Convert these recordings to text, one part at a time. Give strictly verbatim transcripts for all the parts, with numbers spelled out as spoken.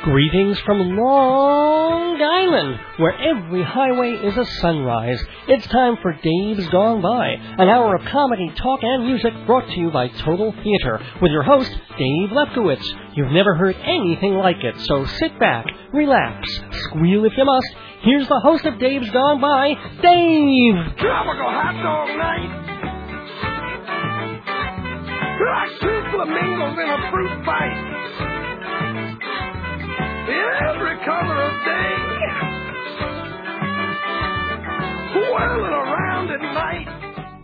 Greetings from Long Island, where every highway is a sunrise. It's time for Dave's Gone By, an hour of comedy, talk, and music brought to you by Total Theater, with your host, Dave Lefkowitz. You've never heard anything like it, so sit back, relax, squeal if you must. Here's the host of Dave's Gone By, Dave! Tropical hot dog night! Like two flamingos in a fruit fight! Every color of day, whirling around at night.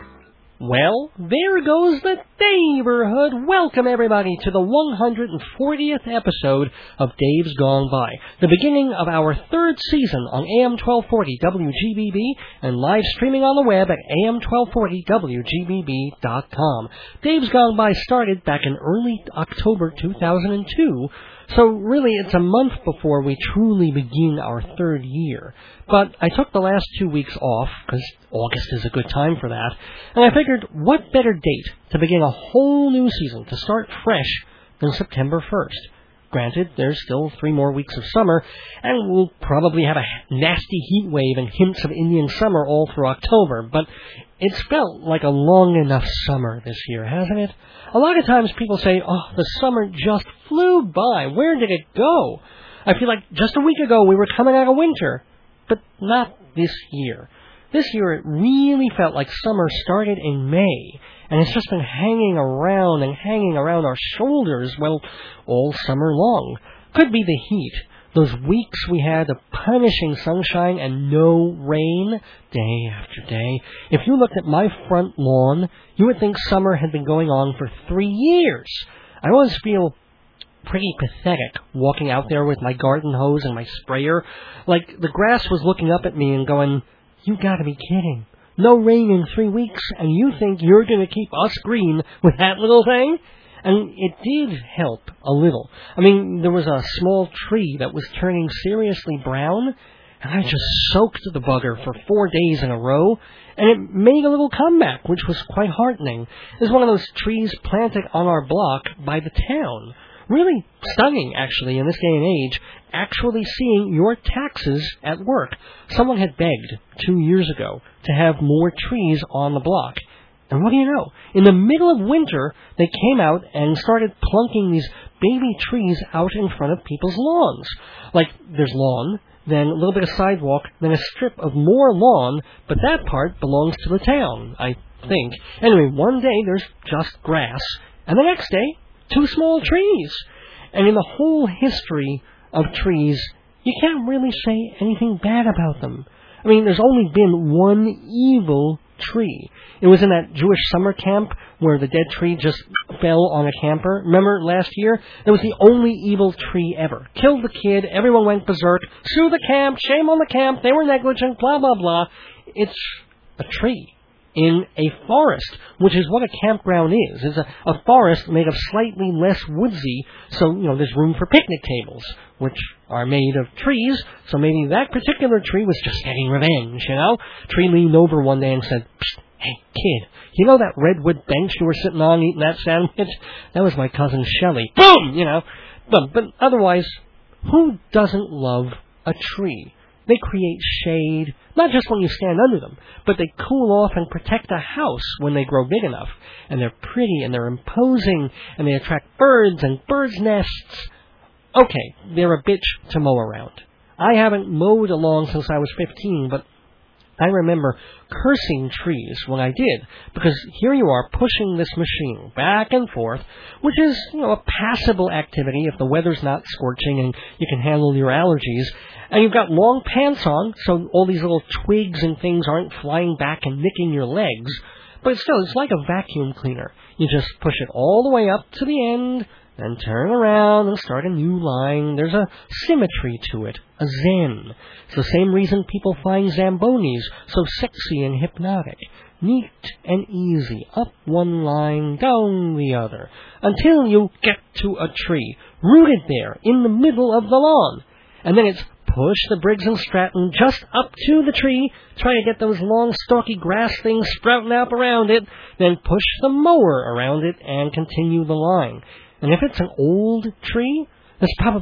Well, there goes the neighborhood. Welcome, everybody, to the one hundred fortieth episode of Dave's Gone By, the beginning of our third season on A M twelve forty W G B B and live streaming on the web at A M twelve forty W G B B dot com. Dave's Gone By started back in early October two thousand two, so really it's a month before we truly begin our third year. But I took the last two weeks off, because August is a good time for that, and I figured what better date to begin a whole new season, to start fresh, than September first. Granted, there's still three more weeks of summer, and we'll probably have a nasty heat wave and hints of Indian summer all through October, but it's felt like a long enough summer this year, hasn't it? A lot of times people say, oh, the summer just flew by. Where did it go? I feel like just a week ago we were coming out of winter, but not this year. This year it really felt like summer started in May, and it's just been hanging around and hanging around our shoulders, well, all summer long. Could be the heat. Those weeks we had of punishing sunshine and no rain, day after day. If you looked at my front lawn, you would think summer had been going on for three years. I always feel pretty pathetic walking out there with my garden hose and my sprayer, like the grass was looking up at me and going, you gotta be kidding. No rain in three weeks, and you think you're gonna keep us green with that little thing? And it did help a little. I mean, there was a small tree that was turning seriously brown, and I just soaked the bugger for four days in a row, and it made a little comeback, which was quite heartening. It was one of those trees planted on our block by the town. Really stunning, actually, in this day and age, actually seeing your taxes at work. Someone had begged two years ago to have more trees on the block. And what do you know? In the middle of winter, they came out and started plunking these baby trees out in front of people's lawns. Like, there's lawn, then a little bit of sidewalk, then a strip of more lawn, but that part belongs to the town, I think. Anyway, one day there's just grass, and the next day, two small trees. And in the whole history of trees, you can't really say anything bad about them. I mean, there's only been one evil tree. It was in that Jewish summer camp where the dead tree just fell on a camper. Remember last year? It was the only evil tree ever. Killed the kid, everyone went berserk, sue the camp, shame on the camp, they were negligent, blah, blah, blah. It's a tree in a forest, which is what a campground is. It's a, a forest made of slightly less woodsy, so, you know, there's room for picnic tables, which are made of trees, so maybe that particular tree was just getting revenge, you know? Tree leaned over one day and said, psst, hey, kid, you know that redwood bench you were sitting on eating that sandwich? That was my cousin Shelley. Boom! You know? But, but otherwise, who doesn't love a tree? They create shade, not just when you stand under them, but they cool off and protect a house when they grow big enough. And they're pretty, and they're imposing, and they attract birds and birds' nests. Okay, they're a bitch to mow around. I haven't mowed a lawn since I was fifteen, but I remember cursing trees when I did, because here you are pushing this machine back and forth, which is, you know, a passable activity if the weather's not scorching and you can handle your allergies. And you've got long pants on, so all these little twigs and things aren't flying back and nicking your legs. But still, it's like a vacuum cleaner. You just push it all the way up to the end, then turn around and start a new line. There's a symmetry to it, a zen. It's the same reason people find Zambonis so sexy and hypnotic. Neat and easy, up one line, down the other, until you get to a tree, rooted there in the middle of the lawn. And then it's push the Briggs and Stratton just up to the tree, try to get those long, stalky grass things sprouting up around it, then push the mower around it and continue the line. And if it's an old tree, there's probably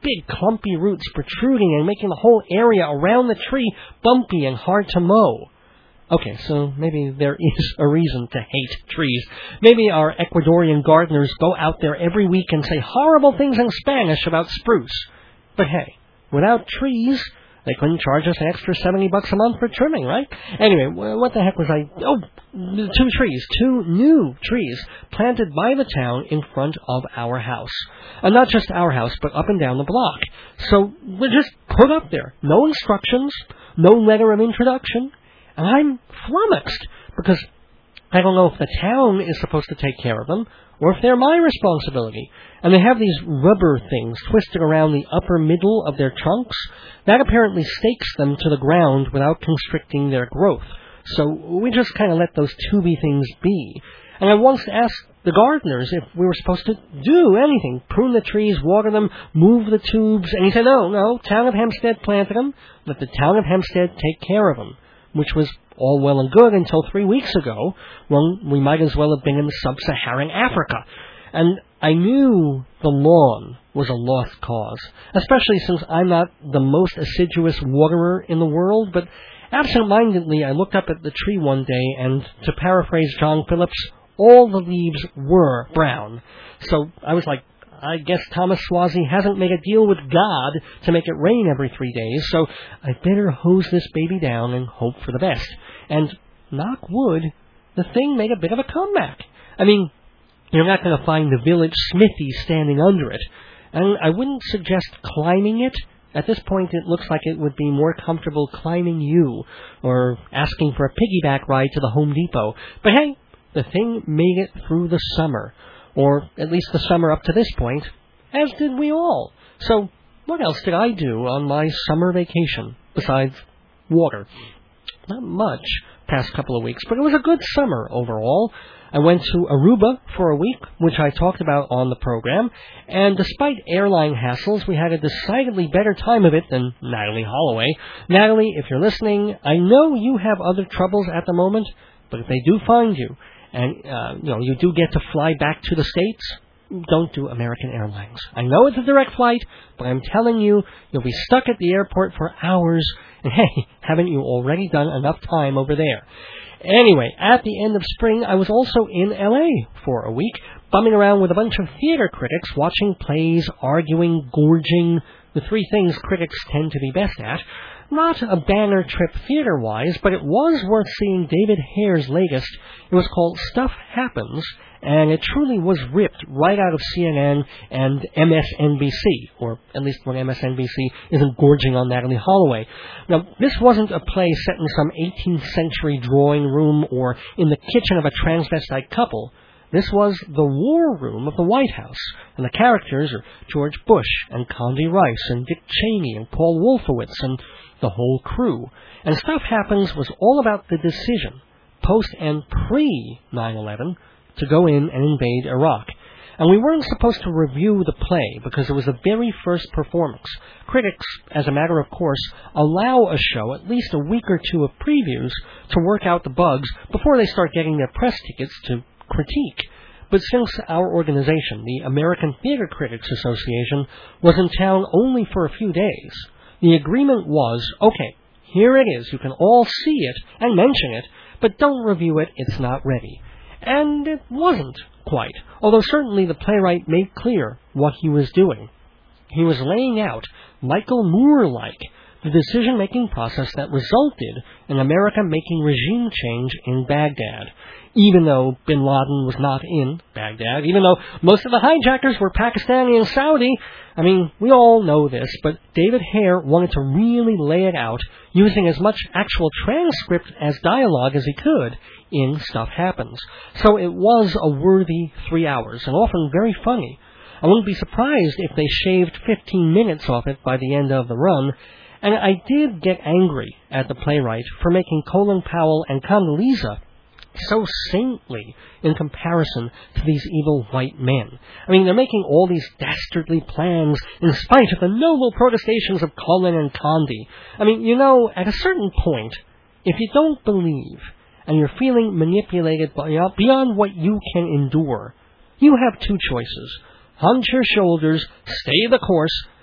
big clumpy roots protruding and making the whole area around the tree bumpy and hard to mow. Okay, so maybe there is a reason to hate trees. Maybe our Ecuadorian gardeners go out there every week and say horrible things in Spanish about spruce. But hey, without trees, they couldn't charge us an extra seventy bucks a month for trimming, right? Anyway, what the heck was I... Oh, two trees, two new trees planted by the town in front of our house. And not just our house, but up and down the block. So they're just put up there. No instructions, no letter of introduction. And I'm flummoxed because I don't know if the town is supposed to take care of them or if they're my responsibility. And they have these rubber things twisted around the upper middle of their trunks. That apparently stakes them to the ground without constricting their growth. So we just kind of let those tubey things be. And I once asked the gardeners if we were supposed to do anything, prune the trees, water them, move the tubes. And he said, no, no, Town of Hempstead planted them. Let the Town of Hempstead take care of them. Which was all well and good until three weeks ago, when we might as well have been in sub-Saharan Africa. And I knew the lawn was a lost cause, especially since I'm not the most assiduous waterer in the world, but absent-mindedly I looked up at the tree one day, and to paraphrase John Phillips, all the leaves were brown. So I was like, I guess Thomas Swazi hasn't made a deal with God to make it rain every three days, so I better hose this baby down and hope for the best. And, knock wood, the thing made a bit of a comeback. I mean, you're not going to find the village smithy standing under it. And I wouldn't suggest climbing it. At this point, it looks like it would be more comfortable climbing you, or asking for a piggyback ride to the Home Depot. But hey, the thing made it through the summer. Or at least the summer up to this point, as did we all. So, what else did I do on my summer vacation, besides water? Not much past couple of weeks, but it was a good summer overall. I went to Aruba for a week, which I talked about on the program, and despite airline hassles, we had a decidedly better time of it than Natalie Holloway. Natalie, if you're listening, I know you have other troubles at the moment, but if they do find you, and, uh, you know, you do get to fly back to the States, don't do American Airlines. I know it's a direct flight, but I'm telling you, you'll be stuck at the airport for hours, and hey, haven't you already done enough time over there? Anyway, at the end of spring, I was also in L A for a week, bumming around with a bunch of theater critics, watching plays, arguing, gorging, the three things critics tend to be best at. Not a banner trip theater-wise, but it was worth seeing David Hare's latest. It was called Stuff Happens, and it truly was ripped right out of C N N and M S N B C, or at least when M S N B C isn't gorging on Natalie Holloway. Now, this wasn't a play set in some eighteenth century drawing room or in the kitchen of a transvestite couple. This was the war room of the White House, and the characters are George Bush and Condi Rice and Dick Cheney and Paul Wolfowitz and the whole crew. And Stuff Happens was all about the decision, post and pre nine eleven, to go in and invade Iraq. And we weren't supposed to review the play because it was the very first performance. Critics, as a matter of course, allow a show at least a week or two of previews to work out the bugs before they start getting their press tickets to critique. But since our organization, the American Theater Critics Association, was in town only for a few days, the agreement was, okay, here it is, you can all see it and mention it, but don't review it, it's not ready. And it wasn't quite, although certainly the playwright made clear what he was doing. He was laying out, Michael Moore-like, the decision-making process that resulted in America making regime change in Baghdad. Even though bin Laden was not in Baghdad, even though most of the hijackers were Pakistani and Saudi. I mean, we all know this, but David Hare wanted to really lay it out, using as much actual transcript as dialogue as he could in Stuff Happens. So it was a worthy three hours, and often very funny. I wouldn't be surprised if they shaved fifteen minutes off it by the end of the run, and I did get angry at the playwright for making Colin Powell and Condoleezza so saintly in comparison to these evil white men. I mean, they're making all these dastardly plans in spite of the noble protestations of Colin and Condi. I mean, you know, at a certain point, if you don't believe and you're feeling manipulated beyond what you can endure, you have two choices. Hunch your shoulders, stay the course,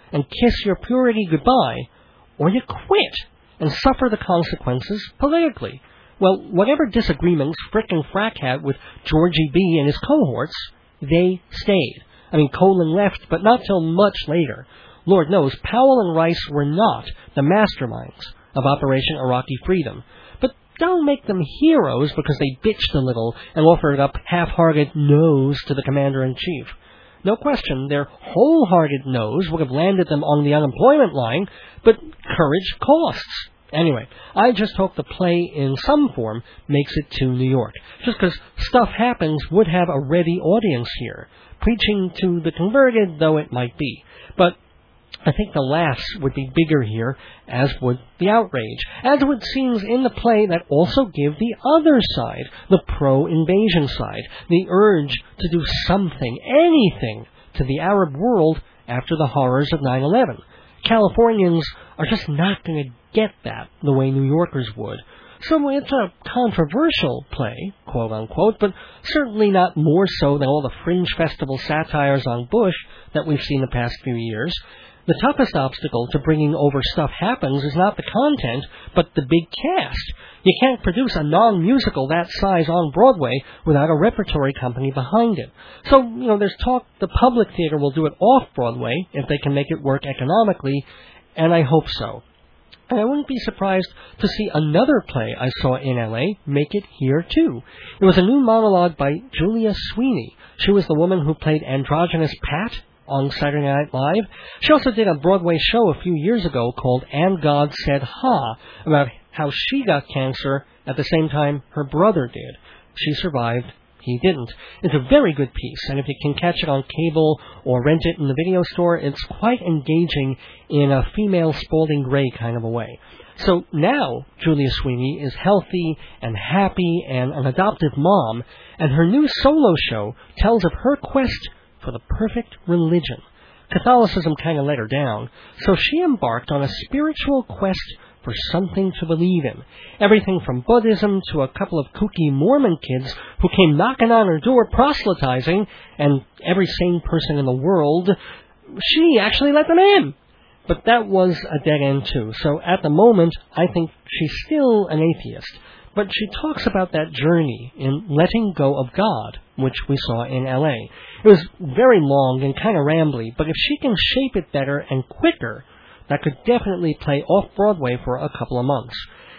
and kiss your purity goodbye, or you quit and suffer the consequences politically. Well, whatever disagreements Frick and Frack had with Georgie B. and his cohorts, they stayed. I mean, Colin left, but not till much later. Lord knows, Powell and Rice were not the masterminds of Operation Iraqi Freedom. But don't make them heroes because they bitched a little and offered up half-hearted no's to the commander-in-chief. No question, their wholehearted no's would have landed them on the unemployment line, but courage costs. Anyway, I just hope the play in some form makes it to New York, just because Stuff Happens would have a ready audience here, preaching to the converted though it might be. But I think the laughs would be bigger here, as would the outrage, as would scenes in the play that also give the other side, the pro-invasion side, the urge to do something, anything, to the Arab world after the horrors of nine eleven. Californians are just not going to get that the way New Yorkers would. So it's a controversial play, quote-unquote, but certainly not more so than all the fringe festival satires on Bush that we've seen the past few years. The toughest obstacle to bringing over Stuff Happens is not the content, but the big cast. You can't produce a non-musical that size on Broadway without a repertory company behind it. So, you know, there's talk the Public Theater will do it off-Broadway if they can make it work economically, and I hope so. And I wouldn't be surprised to see another play I saw in L A make it here, too. It was a new monologue by Julia Sweeney. She was the woman who played androgynous Pat on Saturday Night Live. She also did a Broadway show a few years ago called And God Said Ha, about how she got cancer at the same time her brother did. She survived. He didn't. It's a very good piece, and if you can catch it on cable or rent it in the video store, it's quite engaging in a female Spalding Gray kind of a way. So now Julia Sweeney is healthy and happy and an adoptive mom, and her new solo show tells of her quest for the perfect religion. Catholicism kind of let her down, so she embarked on a spiritual quest for something to believe in. Everything from Buddhism to a couple of kooky Mormon kids who came knocking on her door proselytizing, and every sane person in the world, she actually let them in. But that was a dead end too, so at the moment I think she's still an atheist. But she talks about that journey in Letting Go of God, which we saw in L A. It was very long and kind of rambly, but if she can shape it better and quicker, that could definitely play off-Broadway for a couple of months.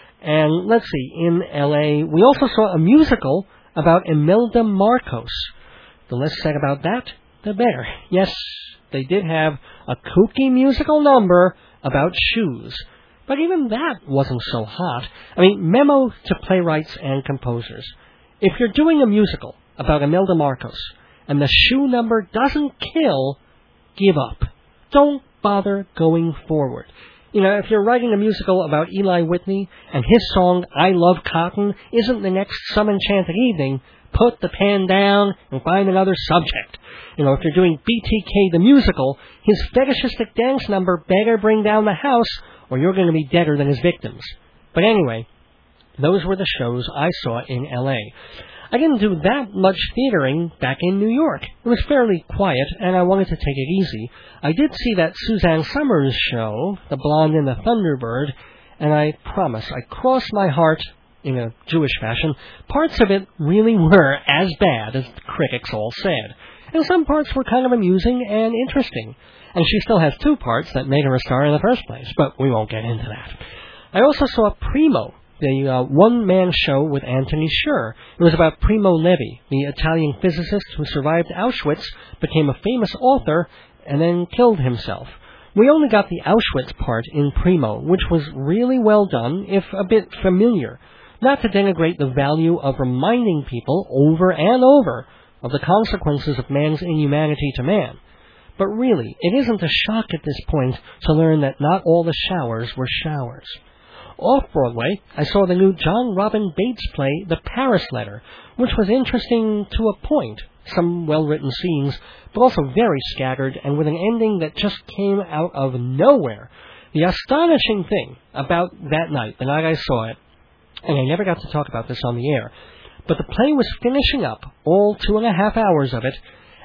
And let's see, in L A, we also saw a musical about Imelda Marcos. The less said about that, the better. Yes, they did have a kooky musical number about shoes. But even that wasn't so hot. I mean, memo to playwrights and composers. If you're doing a musical about Imelda Marcos and the shoe number doesn't kill, give up. Don't bother going forward. You know, if you're writing a musical about Eli Whitney and his song I Love Cotton isn't the next Some Enchanted Evening, put the pen down and find another subject. You know, if you're doing B T K the musical, his fetishistic dance number better bring down the house or you're going to be deader than his victims. But anyway, those were the shows I saw in L A. I didn't do that much theatering back in New York. It was fairly quiet, and I wanted to take it easy. I did see that Suzanne Summers show, The Blonde and the Thunderbird, and I promise, I crossed my heart, in a Jewish fashion, parts of it really were as bad as the critics all said. And some parts were kind of amusing and interesting. And she still has two parts that made her a star in the first place, but we won't get into that. I also saw Primo, the uh, one-man show with Anthony Sher. It was about Primo Levi, the Italian physicist who survived Auschwitz, became a famous author, and then killed himself. We only got the Auschwitz part in Primo, which was really well done, if a bit familiar. Not to denigrate the value of reminding people over and over of the consequences of man's inhumanity to man. But really, it isn't a shock at this point to learn that not all the showers were showers. Off-Broadway, I saw the new John Robin Bates play, The Paris Letter, which was interesting to a point, some well-written scenes, but also very scattered and with an ending that just came out of nowhere. The astonishing thing about that night, the night I saw it, and I never got to talk about this on the air, but the play was finishing up, all two and a half hours of it,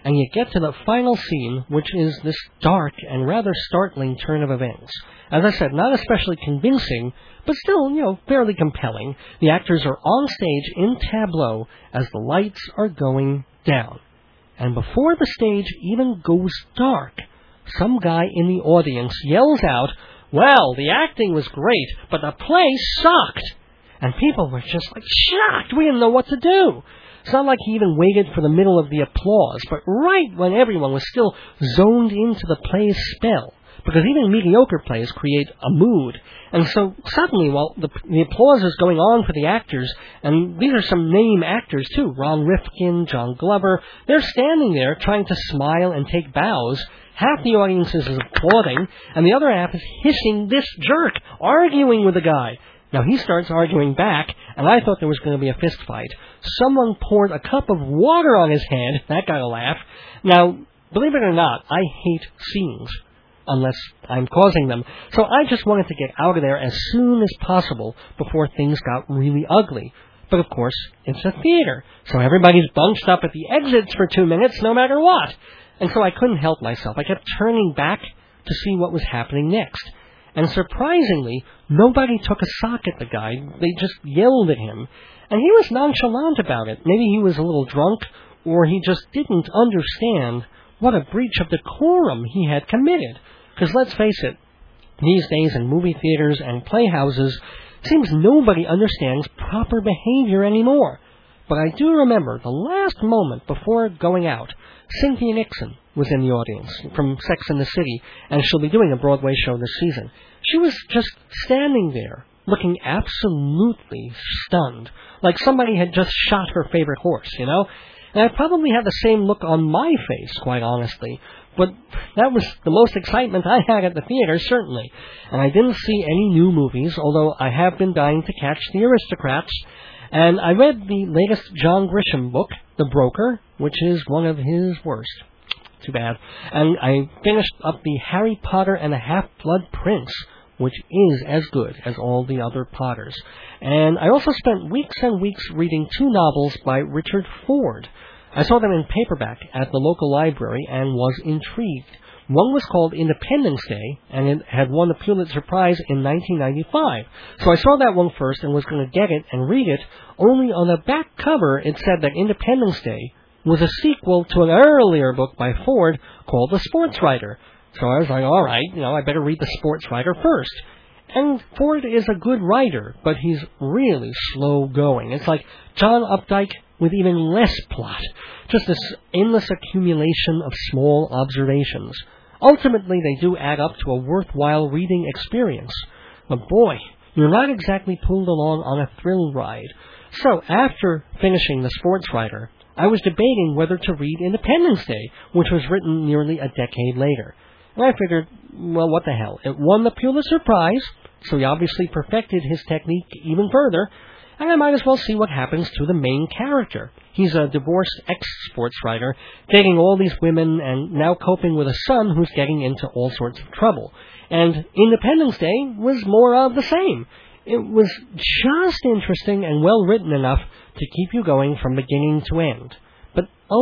and you get to the final scene, which is this dark and rather startling turn of events. As I said, not especially convincing, but still, you know, fairly compelling. The actors are on stage in tableau as the lights are going down. And before the stage even goes dark, some guy in the audience yells out, "Well, the acting was great, but the play sucked." And people were just like shocked. We didn't know what to do. It's not like he even waited for the middle of the applause, but right when everyone was still zoned into the play's spell. Because even mediocre plays create a mood. And so suddenly, while the, the applause is going on for the actors, and these are some name actors too, Ron Rifkin, John Glover, they're standing there trying to smile and take bows. Half the audience is applauding, and the other half is hissing this jerk, arguing with the guy. Now, he starts arguing back, and I thought there was going to be a fist fight. Someone poured a cup of water on his head. That got a laugh. Now, believe it or not, I hate scenes, unless I'm causing them. So I just wanted to get out of there as soon as possible before things got really ugly. But, of course, it's a theater, so everybody's bunched up at the exits for two minutes no matter what. And so I couldn't help myself. I kept turning back to see what was happening next. And surprisingly, nobody took a sock at the guy. They just yelled at him. And he was nonchalant about it. Maybe he was a little drunk, or he just didn't understand what a breach of decorum he had committed. Because let's face it, these days in movie theaters and playhouses, it seems nobody understands proper behavior anymore. But I do remember the last moment before going out, Cynthia Nixon was in the audience from Sex and the City, and she'll be doing a Broadway show this season. She was just standing there, looking absolutely stunned, like somebody had just shot her favorite horse, you know? And I probably had the same look on my face, quite honestly, but that was the most excitement I had at the theater, certainly. And I didn't see any new movies, although I have been dying to catch The Aristocrats. And I read the latest John Grisham book, The Broker, which is one of his worst. Too bad. And I finished up the Harry Potter and the Half-Blood Prince, which is as good as all the other Potters. And I also spent weeks and weeks reading two novels by Richard Ford. I saw them in paperback at the local library and was intrigued. One was called Independence Day, and it had won the Pulitzer Prize in nineteen ninety-five. So I saw that one first and was going to get it and read it, only on the back cover it said that Independence Day was a sequel to an earlier book by Ford called The Sports Writer. So I was like, all right, you know, I better read The Sports Writer first. And Ford is a good writer, but he's really slow going. It's like John Updike with even less plot. Just this endless accumulation of small observations. Ultimately, they do add up to a worthwhile reading experience. But boy, you're not exactly pulled along on a thrill ride. So after finishing The Sports Writer, I was debating whether to read Independence Day, which was written nearly a decade later. And I figured, well, what the hell? It won the Pulitzer Prize, so he obviously perfected his technique even further, and I might as well see what happens to the main character. He's a divorced ex-sports writer, dating all these women and now coping with a son who's getting into all sorts of trouble. And Independence Day was more of the same. It was just interesting and well-written enough to keep you going from beginning to end. But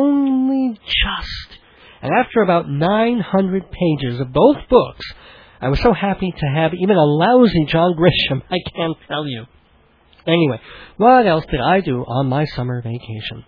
only just. And after about nine hundred pages of both books, I was so happy to have even a lousy John Grisham, I can't tell you. Anyway, what else did I do on my summer vacation?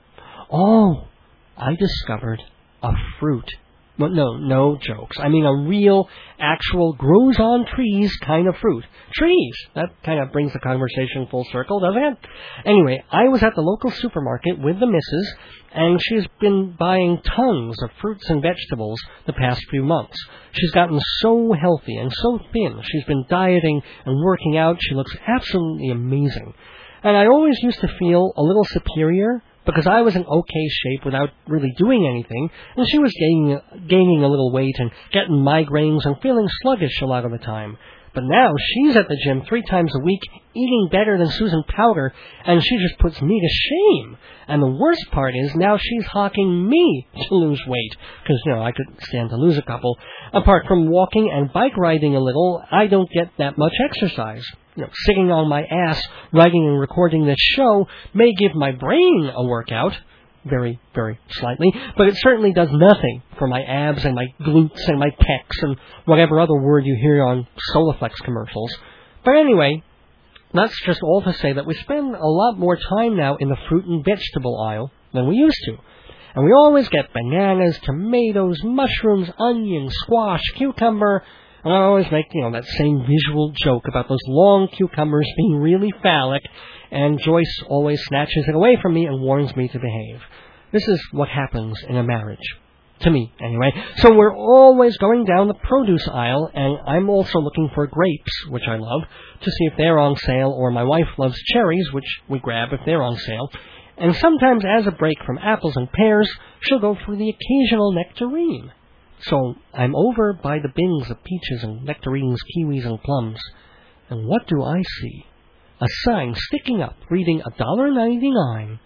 Oh, I discovered a fruit. Well, no, no jokes. I mean a real, actual, grows-on-trees kind of fruit. Trees! That kind of brings the conversation full circle, doesn't it? Anyway, I was at the local supermarket with the missus, and she's been buying tons of fruits and vegetables the past few months. She's gotten so healthy and so thin. She's been dieting and working out. She looks absolutely amazing. And I always used to feel a little superior because I was in okay shape without really doing anything, and she was gaining, gaining a little weight and getting migraines and feeling sluggish a lot of the time. But now she's at the gym three times a week, eating better than Susan Powder, and she just puts me to shame. And the worst part is now she's hawking me to lose weight, because, you know, I could stand to lose a couple. Apart from walking and bike riding a little, I don't get that much exercise. You know, sitting on my ass, writing and recording this show may give my brain a workout, very, very slightly, but it certainly does nothing for my abs and my glutes and my pecs and whatever other word you hear on Solaflex commercials. But anyway, that's just all to say that we spend a lot more time now in the fruit and vegetable aisle than we used to. And we always get bananas, tomatoes, mushrooms, onions, squash, cucumber. And I always make, you know, that same visual joke about those long cucumbers being really phallic, and Joyce always snatches it away from me and warns me to behave. This is what happens in a marriage. To me, anyway. So we're always going down the produce aisle, and I'm also looking for grapes, which I love, to see if they're on sale, or my wife loves cherries, which we grab if they're on sale. And sometimes, as a break from apples and pears, she'll go for the occasional nectarine. So I'm over by the bins of peaches and nectarines, kiwis and plums. And what do I see? A sign sticking up reading one dollar ninety-nine.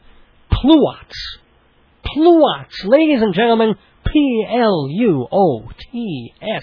Pluots. Pluots. Ladies and gentlemen, P L U O T S.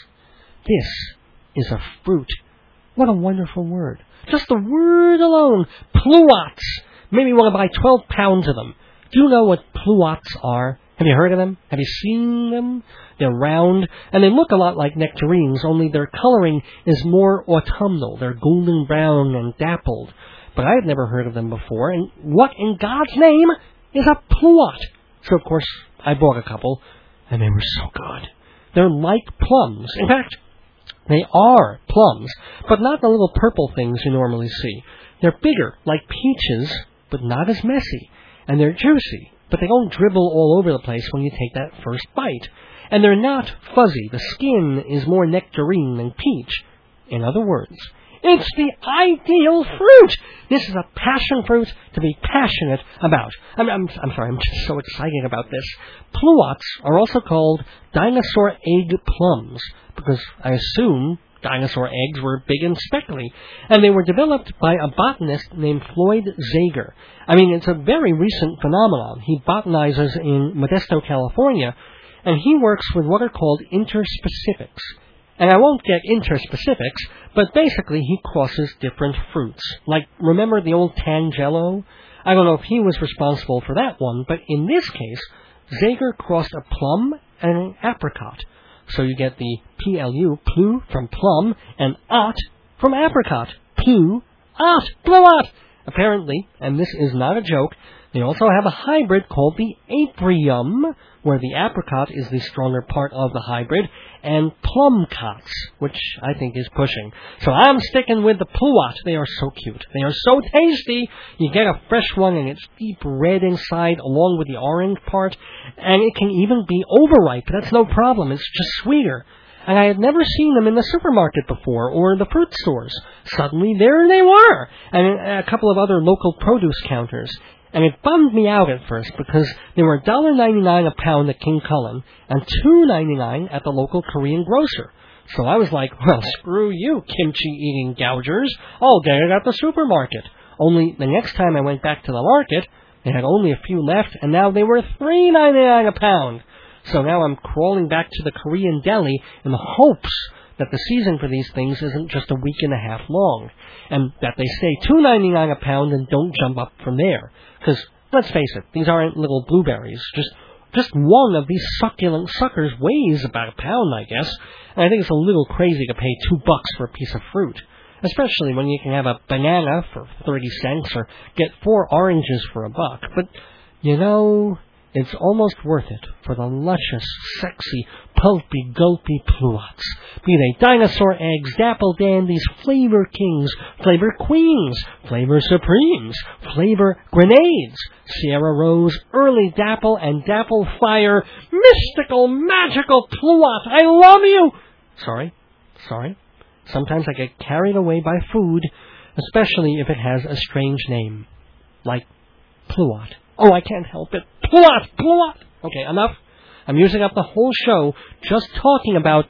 This is a fruit. What a wonderful word. Just the word alone. Pluots. Maybe you want to buy twelve pounds of them. Do you know what pluots are? Have you heard of them? Have you seen them? They're round, and they look a lot like nectarines, only their coloring is more autumnal. They're golden brown and dappled. But I had never heard of them before, and what in God's name is a pluot? So, of course, I bought a couple, and they were so good. They're like plums. In fact, they are plums, but not the little purple things you normally see. They're bigger, like peaches, but not as messy. And they're juicy, but they don't dribble all over the place when you take that first bite. And they're not fuzzy. The skin is more nectarine than peach. In other words, it's the ideal fruit. This is a passion fruit to be passionate about. I'm, I'm, I'm sorry, I'm just so excited about this. Pluots are also called dinosaur egg plums, because I assume dinosaur eggs were big and speckly, and they were developed by a botanist named Floyd Zager. I mean, it's a very recent phenomenon. He botanizes in Modesto, California, and he works with what are called interspecifics. And I won't get interspecifics, but basically he crosses different fruits. Like, remember the old Tangelo? I don't know if he was responsible for that one, but in this case, Zager crossed a plum and an apricot. So you get the P L U, plu, from plum, and ot from apricot. Plu, ot, pluot. Apparently, and this is not a joke, they also have a hybrid called the aprium, where the apricot is the stronger part of the hybrid, and plumcots, which I think is pushing. So I'm sticking with the pluot. They are so cute. They are so tasty. You get a fresh one, and it's deep red inside, along with the orange part, and it can even be overripe. That's no problem. It's just sweeter. And I had never seen them in the supermarket before, or the fruit stores. Suddenly, there they were, and a couple of other local produce counters. And it bummed me out at first, because they were one dollar ninety-nine a pound at King Cullen, and two ninety-nine at the local Korean grocer. So I was like, well, screw you, kimchi-eating gougers. I'll get it at the supermarket. Only the next time I went back to the market, they had only a few left, and now they were three ninety-nine a pound. So now I'm crawling back to the Korean deli in the hopes that the season for these things isn't just a week and a half long, and that they stay two ninety-nine a pound and don't jump up from there. Because, let's face it, these aren't little blueberries. Just just one of these succulent suckers weighs about a pound, I guess, and I think it's a little crazy to pay two bucks for a piece of fruit, especially when you can have a banana for thirty cents or get four oranges for a buck. But, you know, it's almost worth it for the luscious, sexy, pulpy, gulpy pluots. Be they dinosaur eggs, dapple dandies, flavor kings, flavor queens, flavor supremes, flavor grenades, Sierra Rose, early dapple, and dapple fire, mystical, magical pluot. I love you! Sorry, sorry. Sometimes I get carried away by food, especially if it has a strange name, like pluot. Oh, I can't help it. Pluot! Pluot! Okay, enough. I'm using up the whole show just talking about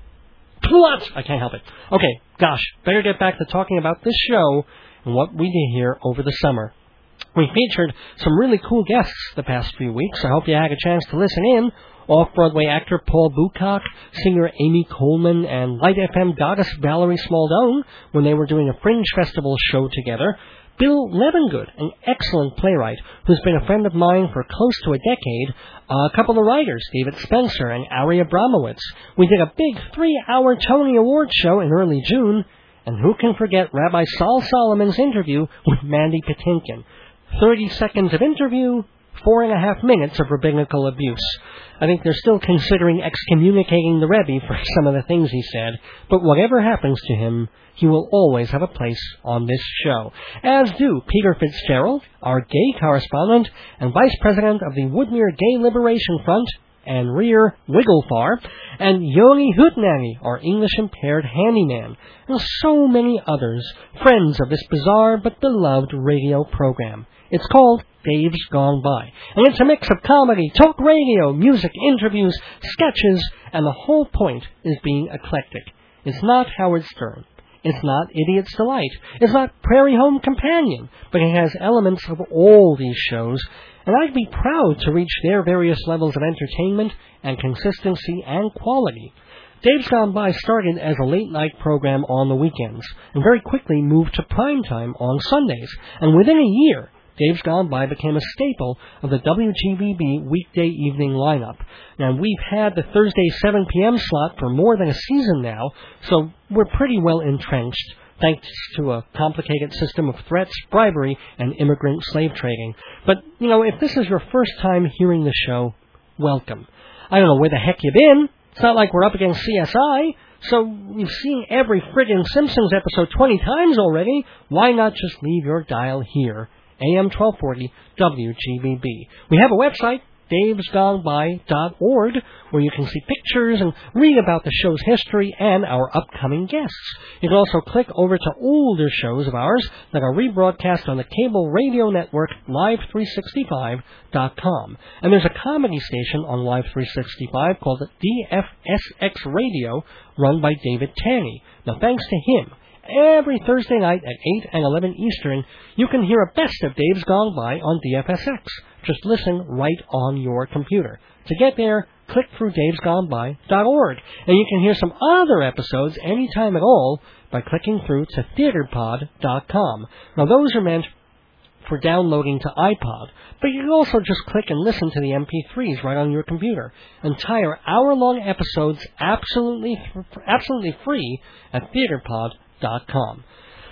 pluots. I can't help it. Okay, gosh, better get back to talking about this show and what we did here over the summer. We featured some really cool guests the past few weeks. I hope you had a chance to listen in. Off-Broadway actor Paul Bucock, singer Amy Coleman, and Light F M goddess Valerie Smaldone when they were doing a Fringe Festival show together. Bill Levengood, an excellent playwright who's been a friend of mine for close to a decade, a couple of writers, David Spencer and Ari Abramowitz. We did a big three-hour Tony Award show in early June, and who can forget Rabbi Saul Solomon's interview with Mandy Patinkin? thirty seconds of interview, four and a half minutes of rabbinical abuse. I think they're still considering excommunicating the Rebbe for some of the things he said, but whatever happens to him, he will always have a place on this show. As do Peter Fitzgerald, our gay correspondent and vice president of the Woodmere Gay Liberation Front, and Rear Wigglefar, and Yoni Hutnani, our English-impaired handyman, and so many others, friends of this bizarre but beloved radio program. It's called Dave's Gone By, and it's a mix of comedy, talk radio, music, interviews, sketches, and the whole point is being eclectic. It's not Howard Stern. It's not Idiot's Delight. It's not Prairie Home Companion, but it has elements of all these shows, and I'd be proud to reach their various levels of entertainment and consistency and quality. Dave's Gone By started as a late-night program on the weekends, and very quickly moved to primetime on Sundays, and within a year, Dave's Gone By became a staple of the W G B B weekday evening lineup. Now, we've had the Thursday seven p.m. slot for more than a season now, so we're pretty well entrenched, thanks to a complicated system of threats, bribery, and immigrant slave trading. But, you know, if this is your first time hearing the show, welcome. I don't know where the heck you've been. It's not like we're up against C S I, so you've seen every friggin' Simpsons episode twenty times already. Why not just leave your dial here? A M twelve forty W G B B. We have a website, daves gone by dot org, where you can see pictures and read about the show's history and our upcoming guests. You can also click over to older shows of ours that are rebroadcast on the cable radio network live three sixty-five dot com. And there's a comedy station on Live three sixty-five called D F S X Radio, run by David Tanney. Now, thanks to him, every Thursday night at eight and eleven Eastern, you can hear a best of Dave's Gone By on D F S X. Just listen right on your computer. To get there, click through daves gone by dot org. And you can hear some other episodes anytime at all by clicking through to theater pod dot com. Now, those are meant for downloading to iPod, but you can also just click and listen to the M P threes right on your computer. Entire hour-long episodes absolutely absolutely free at theater pod dot com.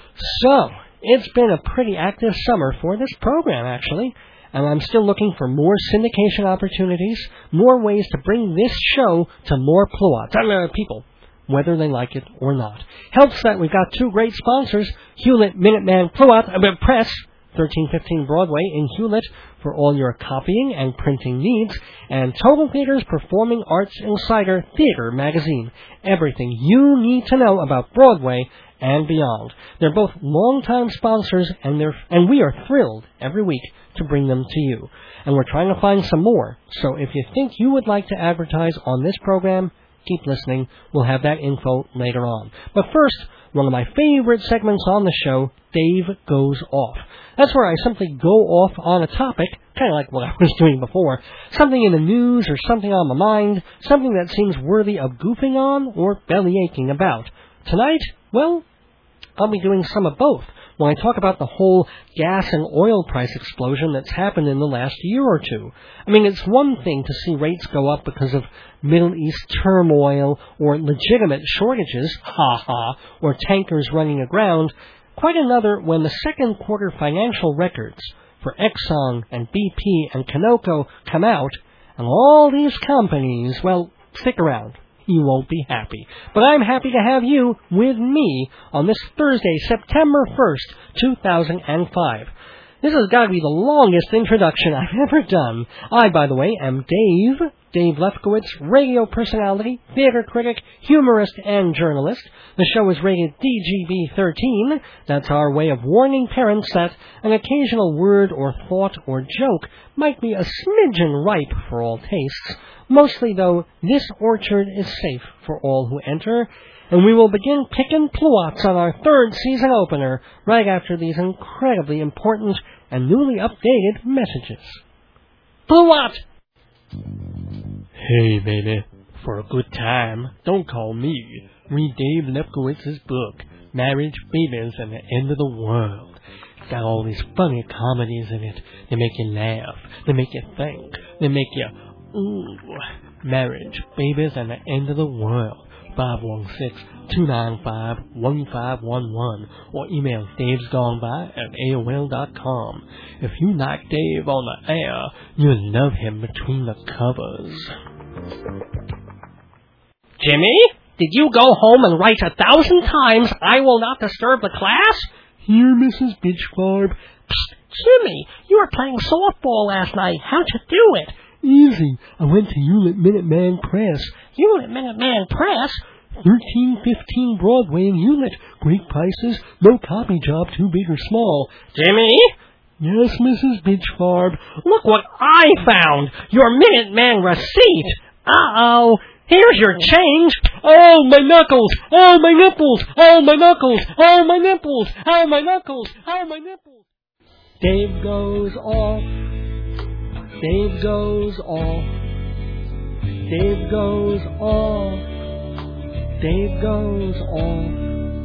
So, it's been a pretty active summer for this program, actually, and I'm still looking for more syndication opportunities, more ways to bring this show to more pluots, uh, people, whether they like it or not. Helps that we've got two great sponsors, Hewlett Minuteman Pluot uh, Press, thirteen fifteen Broadway in Hewlett, for all your copying and printing needs, and Total Theater's Performing Arts Insider Theater magazine. Everything you need to know about Broadway and beyond. They're both longtime sponsors, and they're and we are thrilled every week to bring them to you. And we're trying to find some more. So if you think you would like to advertise on this program, keep listening. We'll have that info later on. But first, one of my favorite segments on the show, Dave Goes Off. That's where I simply go off on a topic, kind of like what I was doing before, something in the news or something on my mind, something that seems worthy of goofing on or bellyaching about. Tonight, well, I'll be doing some of both when I talk about the whole gas and oil price explosion that's happened in the last year or two. I mean, it's one thing to see rates go up because of Middle East turmoil or legitimate shortages, ha-ha, or tankers running aground. Quite another when the second quarter financial records for Exxon and B P and Conoco come out, and all these companies, well, stick around. You won't be happy. But I'm happy to have you with me on this Thursday, September first, two thousand five. This has got to be the longest introduction I've ever done. I, by the way, am Dave, Dave Lefkowitz, radio personality, theater critic, humorist, and journalist. The show is rated D G B thirteen. That's our way of warning parents that an occasional word or thought or joke might be a smidgen ripe for all tastes. Mostly, though, this orchard is safe for all who enter, and we will begin picking pluots on our third season opener right after these incredibly important and newly updated messages. Pluot! Hey, baby, for a good time, don't call me. Read Dave Lefkowitz's book, Marriage, Babies, and the End of the World. Got all these funny comedies in it. They make you laugh. They make you think. They make you, ooh, marriage, babies, and the end of the world. five one six, two nine five, one five one one or email davesgoneby at A O L dot com. If you like Dave on the air, you'll love him between the covers. Jimmy, did you go home and write a thousand times, I will not disturb the class? Here, Missus Bitchfarb. Psst, Jimmy, you were playing softball last night. How'd you do it? Easy. I went to Hewlett Minuteman Press. Hewlett Minuteman Press? thirteen fifteen Broadway in Hewlett. Great prices. No copy job too big or small. Jimmy? Yes, Missus Bitchfarb. Look what I found. Your Minuteman receipt. Uh-oh. Here's your change. Oh, my knuckles. Oh, my nipples. Oh, my knuckles. Oh, my nipples. Oh, my knuckles. Oh, my nipples. Dave goes off. Dave goes off. Dave goes off. Dave goes off.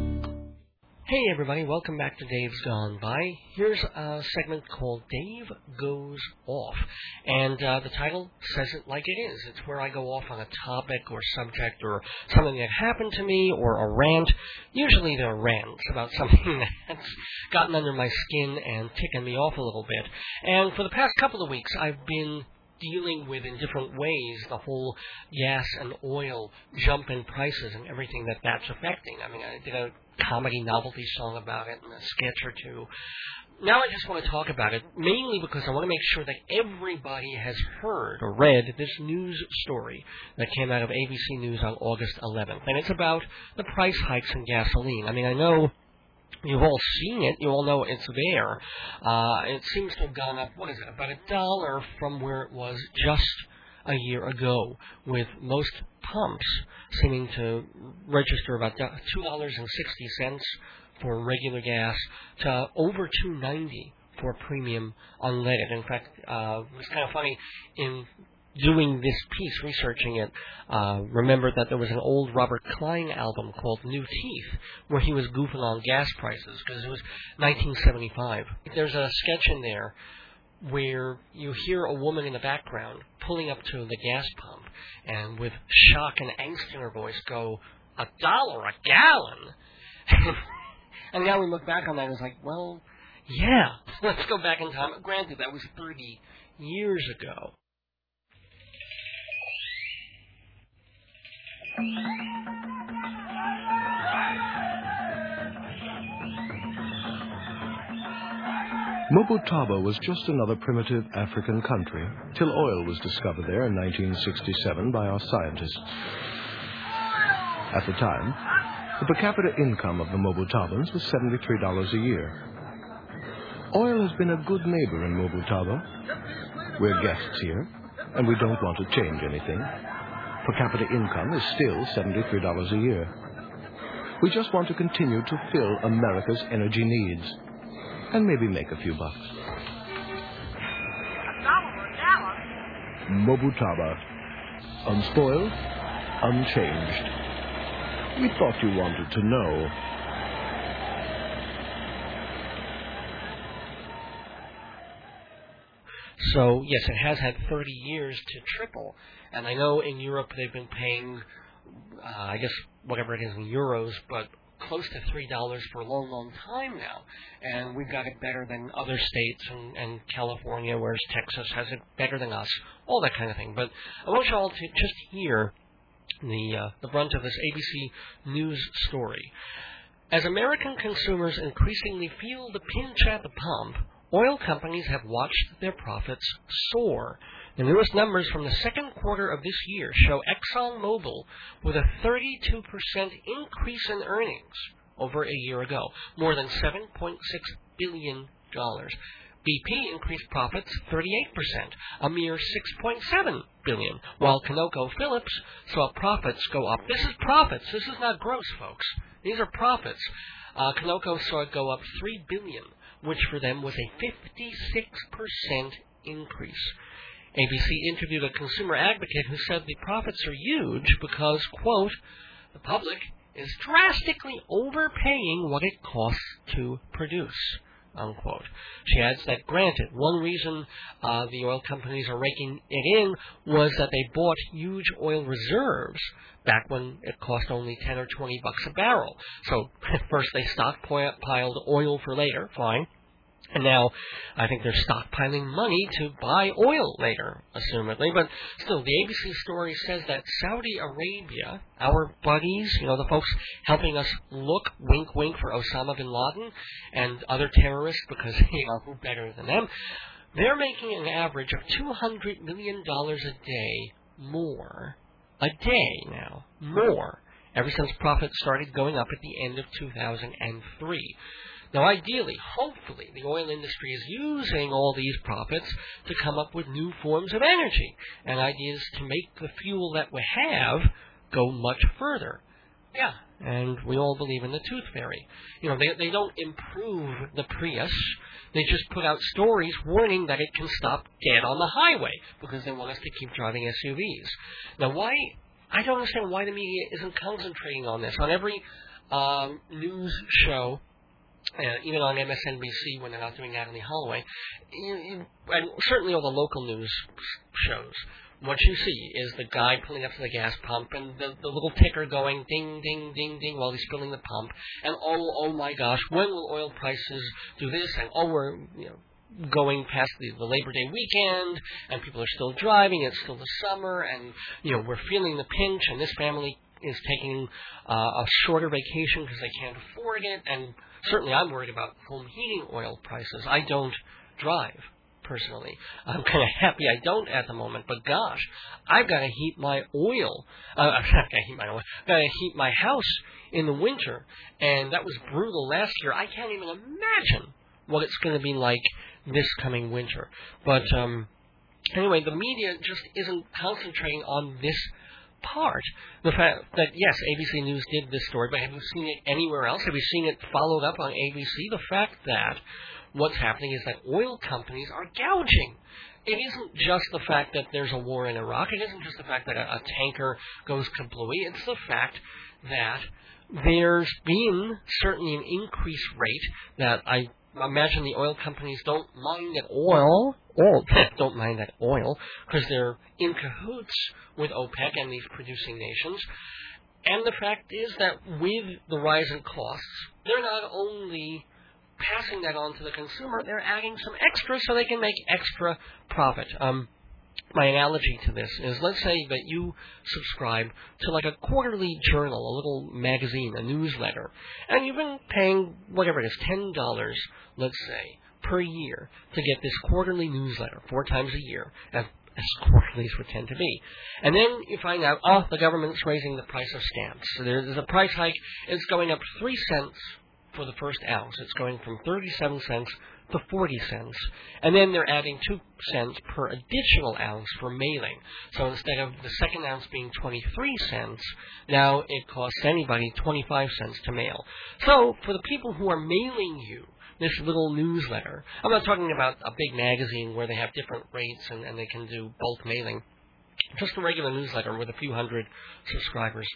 Hey everybody, welcome back to Dave's Gone By. Here's a segment called Dave Goes Off. And uh, the title says it like it is. It's where I go off on a topic or subject or something that happened to me or a rant. Usually they're rants about something that's gotten under my skin and ticking me off a little bit. And for the past couple of weeks I've been dealing with in different ways the whole gas and oil jump in prices and everything that that's affecting. I mean, I did a comedy novelty song about it and a sketch or two. Now I just want to talk about it, mainly because I want to make sure that everybody has heard or read this news story that came out of A B C News on August eleventh. And it's about the price hikes in gasoline. I mean, I know you've all seen it. You all know it's there. Uh, it seems to have gone up, what is it, about a dollar from where it was just a year ago, with most pumps seeming to register about two dollars and sixty cents for regular gas to over two dollars and ninety cents for premium unleaded. In fact, uh, it was kind of funny in doing this piece, researching it, uh, remember that there was an old Robert Klein album called New Teeth, where he was goofing on gas prices, because it was nineteen seventy-five. There's a sketch in there where you hear a woman in the background pulling up to the gas pump, and with shock and angst in her voice go, a dollar a gallon? And now we look back on that and it's like, well, yeah, let's go back in time. Granted, that was thirty years ago. Mobutaba was just another primitive African country till oil was discovered there in nineteen sixty-seven by our scientists. At the time, the per capita income of the Mobutabans was seventy-three dollars a year. Oil has been a good neighbor in Mobutaba. We're guests here, and we don't want to change anything. Per capita income is still seventy-three dollars a year. We just want to continue to fill America's energy needs, and maybe make a few bucks. A dollar a gallon? Mobutaba. Unspoiled, unchanged. We thought you wanted to know. So, yes, it has had thirty years to triple. And I know in Europe they've been paying, uh, I guess, whatever it is in euros, but close to three dollars for a long, long time now. And we've got it better than other states and, and California, whereas Texas has it better than us, all that kind of thing. But I want you all to just hear the, uh, the brunt of this A B C News story. As American consumers increasingly feel the pinch at the pump, oil companies have watched their profits soar. The newest numbers from the second quarter of this year show ExxonMobil with a thirty-two percent increase in earnings over a year ago, more than seven point six billion dollars. B P increased profits thirty-eight percent, a mere six point seven billion dollars, while ConocoPhillips saw profits go up. This is profits. This is not gross, folks. These are profits. Uh, Conoco saw it go up three billion dollars, which for them was a fifty-six percent increase. A B C interviewed a consumer advocate who said the profits are huge because, quote, the public is drastically overpaying what it costs to produce. unquote. She adds that, granted, one reason uh, the oil companies are raking it in was that they bought huge oil reserves back when it cost only ten or twenty bucks a barrel. So at first they stockpiled oil for later, fine. And now I think they're stockpiling money to buy oil later, assumedly. But still, the A B C story says that Saudi Arabia, our buddies, you know, the folks helping us look, wink, wink, for Osama bin Laden and other terrorists, because, you know, who better than them, they're making an average of two hundred million dollars a day more. A day now. More. Ever since profits started going up at the end of two thousand three. Now, ideally, hopefully, the oil industry is using all these profits to come up with new forms of energy and ideas to make the fuel that we have go much further. Yeah, and we all believe in the tooth fairy. You know, they they don't improve the Prius. They just put out stories warning that it can stop dead on the highway because they want us to keep driving S U Vs. Now, why? I don't understand why the media isn't concentrating on this. On every um, news show, Uh, even on M S N B C when they're not doing Natalie Holloway, you, you, and certainly all the local news shows, what you see is the guy pulling up to the gas pump and the, the little ticker going ding, ding, ding, ding while he's filling the pump, and oh, oh my gosh, when will oil prices do this? And oh, we're you know going past the, the Labor Day weekend, and people are still driving, it's still the summer, and you know we're feeling the pinch, and this family is taking uh, a shorter vacation because they can't afford it, and certainly I'm worried about home heating oil prices. I don't drive, personally. I'm kind of happy I don't at the moment, but gosh, I've got to heat my oil. Uh, I've got to heat my oil. I've got to heat my house in the winter, and that was brutal last year. I can't even imagine what it's going to be like this coming winter. But um, anyway, the media just isn't concentrating on this part. The fact that, yes, A B C News did this story, but have you seen it anywhere else? Have you seen it followed up on A B C? The fact that what's happening is that oil companies are gouging. It isn't just the fact that there's a war in Iraq. It isn't just the fact that a, a tanker goes kablooey. It's the fact that there's been certainly an increased rate that I imagine the oil companies don't mind that oil, oil don't mind that oil, because they're in cahoots with OPEC and these producing nations. And the fact is that with the rise in costs, they're not only passing that on to the consumer, they're adding some extra so they can make extra profit. Um, my analogy to this is, let's say that you subscribe to like a quarterly journal, a little magazine, a newsletter, and you've been paying whatever it is, ten dollars, let's say, per year to get this quarterly newsletter four times a year, as, as quarterlies would tend to be. And then you find out, oh, the government's raising the price of stamps. So there's a price hike. It's going up three cents for the first ounce. It's going from thirty-seven cents to forty cents. And then they're adding two cents per additional ounce for mailing. So instead of the second ounce being twenty-three cents, now it costs anybody twenty-five cents to mail. So for the people who are mailing you this little newsletter, I'm not talking about a big magazine where they have different rates and, and they can do bulk mailing, just a regular newsletter with a few hundred subscribers.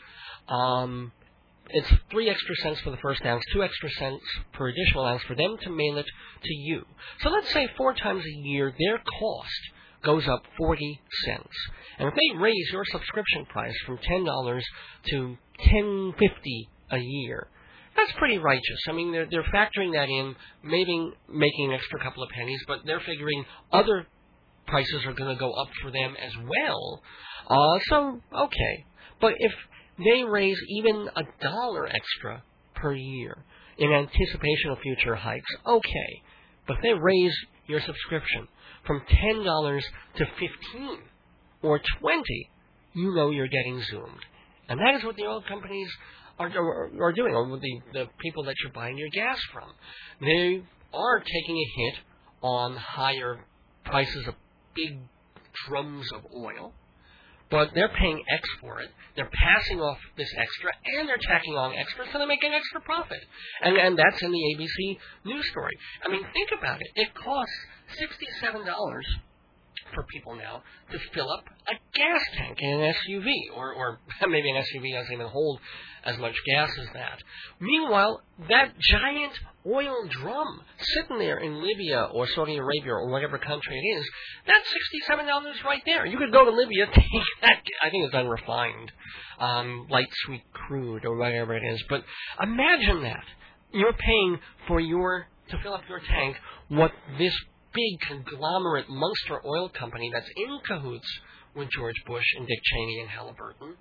Um... It's three extra cents for the first ounce, two extra cents per additional ounce for them to mail it to you. So let's say four times a year their cost goes up forty cents. And if they raise your subscription price from ten dollars to ten fifty a year, that's pretty righteous. I mean, they're, they're factoring that in, maybe making an extra couple of pennies, but they're figuring other prices are going to go up for them as well. Uh, so, okay. But if they raise even a dollar extra per year in anticipation of future hikes, okay. But if they raise your subscription from ten dollars to fifteen dollars or twenty dollars, you know you're getting zoomed. And that is what the oil companies are, are, are doing, or the, the people that you're buying your gas from. They are taking a hit on higher prices of big drums of oil, but they're paying X for it. They're passing off this extra, and they're tacking on extra, so they make an extra profit. And and that's in the A B C News story. I mean, think about it. It costs sixty-seven dollars for people now to fill up a gas tank in an S U V, or, or maybe an S U V doesn't even hold as much gas as that. Meanwhile, that giant oil drum sitting there in Libya or Saudi Arabia or whatever country it is, that's sixty-seven dollars right there. You could go to Libya, take that, I think it's unrefined, um, light sweet crude or whatever it is, but imagine that. You're paying for your, to fill up your tank, what this big conglomerate monster oil company that's in cahoots with George Bush and Dick Cheney and Halliburton,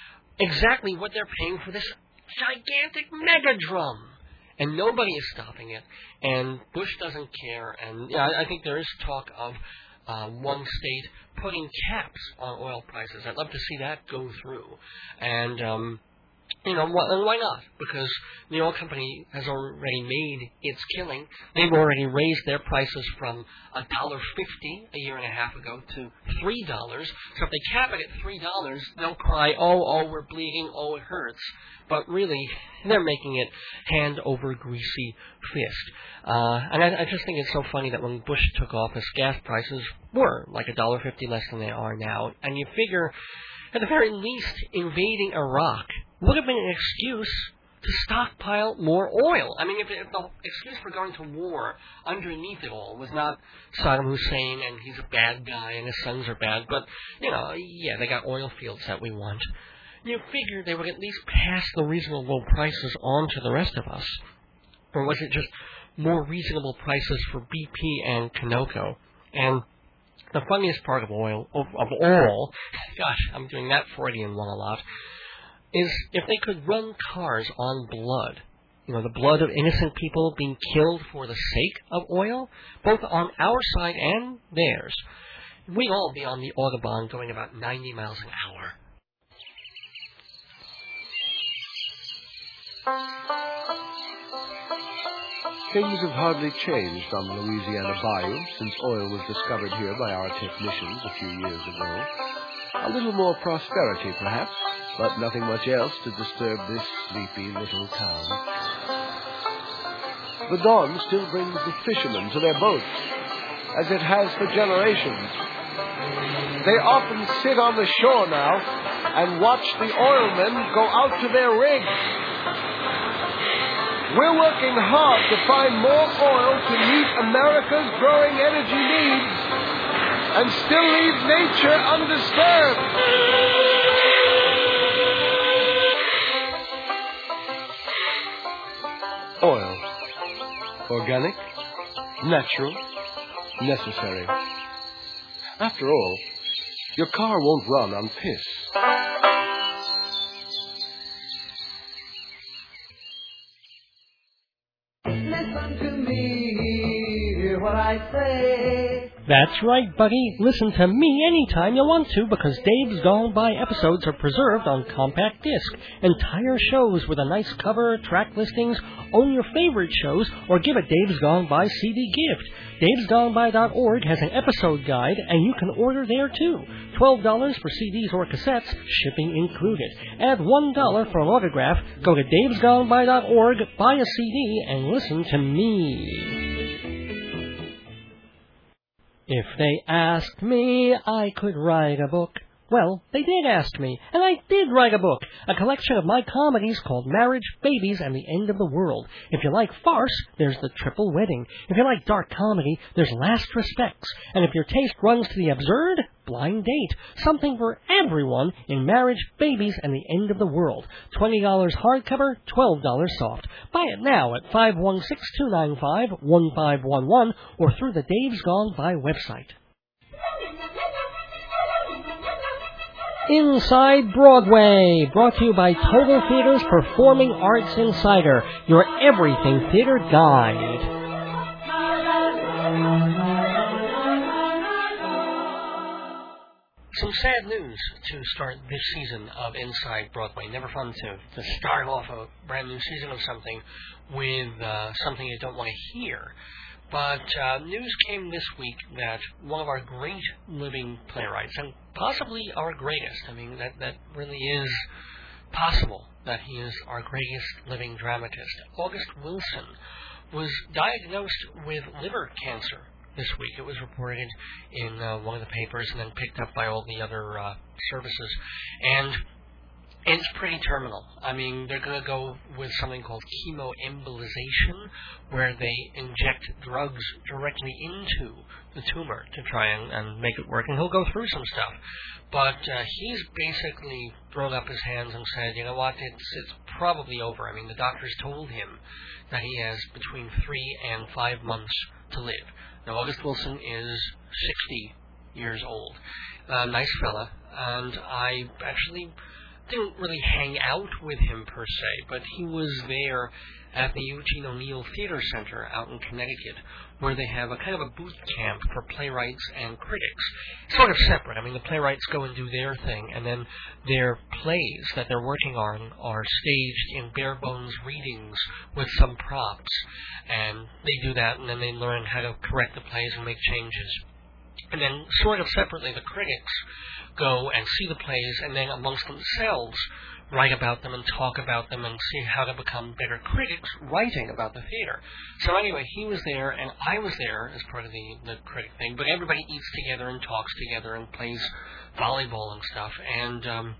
exactly what they're paying for this gigantic mega drum. And nobody is stopping it, and Bush doesn't care, and yeah, I think there is talk of uh, one state putting caps on oil prices. I'd love to see that go through, and um, you know, wh- and why not? Because the oil company has already made its killing. They've already raised their prices from a dollar fifty a year and a half ago to three dollars. So if they cap it at three dollars, they'll cry, "Oh, oh, we're bleeding. Oh, it hurts." But really, they're making it hand over greasy fist. Uh, and I, I just think it's so funny that when Bush took office, gas prices were like a dollar fifty less than they are now. And you figure, at the very least, invading Iraq would have been an excuse to stockpile more oil. I mean, if, if the excuse for going to war underneath it all was not Saddam Hussein and he's a bad guy and his sons are bad, but, you know, yeah, they got oil fields that we want. You figure they would at least pass the reasonable prices on to the rest of us. Or was it just more reasonable prices for B P and Conoco? And the funniest part of oil, of, of all, gosh, I'm doing that Freudian one a lot, is if they could run cars on blood, you know, the blood of innocent people being killed for the sake of oil, both on our side and theirs, we'd all be on the Autobahn going about ninety miles an hour. Things have hardly changed on the Louisiana Bayou since oil was discovered here by our technicians a few years ago. A little more prosperity, perhaps, but nothing much else to disturb this sleepy little town. The dawn still brings the fishermen to their boats, as it has for generations. They often sit on the shore now and watch the oilmen go out to their rigs. We're working hard to find more oil to meet America's growing energy needs and still leave nature undisturbed. Oil. Organic, natural, necessary. After all, your car won't run on piss. Listen to me, hear what I say. That's right, Buggy. Listen to me anytime you want to, because Dave's Gone By episodes are preserved on compact disc. Entire shows with a nice cover, track listings, own your favorite shows, or give a Dave's Gone By C D gift. Daves Gone By dot org has an episode guide, and you can order there too. twelve dollars for C Ds or cassettes, shipping included. Add one dollar for an autograph. Go to Daves Gone By dot org, buy a C D, and listen to me. If they asked me, I could write a book. Well, they did ask me, and I did write a book, a collection of my comedies called Marriage, Babies, and the End of the World. If you like farce, there's The Triple Wedding. If you like dark comedy, there's Last Respects. And if your taste runs to the absurd, Blind Date. Something for everyone in Marriage, Babies, and the End of the World. twenty dollars hardcover, twelve dollars soft. Buy it now at five one six, two nine five, one five one one or through the Dave's Gone By website. Inside Broadway, brought to you by Total Theater's Performing Arts Insider, your everything theater guide. Some sad news to start this season of Inside Broadway. Never fun to, to start off a brand new season of something with uh, something you don't want to hear. But uh, news came this week that one of our great living playwrights, and possibly our greatest, I mean, that, that really is possible that he is our greatest living dramatist, August Wilson, was diagnosed with liver cancer this week. It was reported in uh, one of the papers and then picked up by all the other uh, services. And it's pretty terminal. I mean, they're going to go with something called chemoembolization, where they inject drugs directly into the tumor to try and, and make it work. And he'll go through some stuff. But uh, he's basically thrown up his hands and said, you know what, it's, it's probably over. I mean, the doctors told him that he has between three and five months to live. Now, August Wilson is sixty years old. Uh, nice fella. And I actually didn't really hang out with him per se, but he was there at the Eugene O'Neill Theater Center out in Connecticut, where they have a kind of a boot camp for playwrights and critics. Sort of separate. I mean, the playwrights go and do their thing, and then their plays that they're working on are staged in bare-bones readings with some props. And they do that, and then they learn how to correct the plays and make changes. And then, sort of separately, the critics go and see the plays, and then amongst themselves write about them and talk about them and see how to become better critics writing about the theater. So anyway, he was there, and I was there as part of the, the critic thing, but everybody eats together and talks together and plays volleyball and stuff, and um,